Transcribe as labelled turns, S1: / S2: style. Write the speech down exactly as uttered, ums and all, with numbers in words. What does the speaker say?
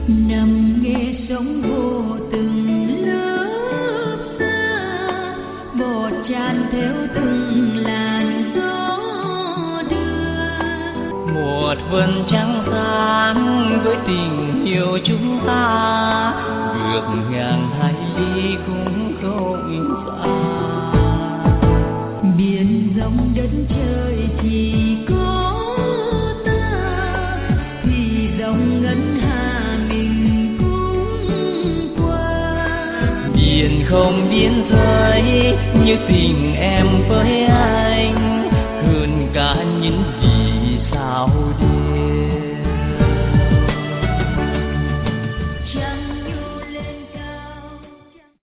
S1: nằm nghe sóng vô từng lớp xa, bọt tràn theo từng làn gió đưa.
S2: Một vầng trăng sáng với tình yêu chúng ta, vượt ngàn hải ly cũng không xa.
S1: Biển rộng đất trời chỉ có ta, thì dòng ngân hà mình cũng qua.
S2: Biển không biên giới như tình em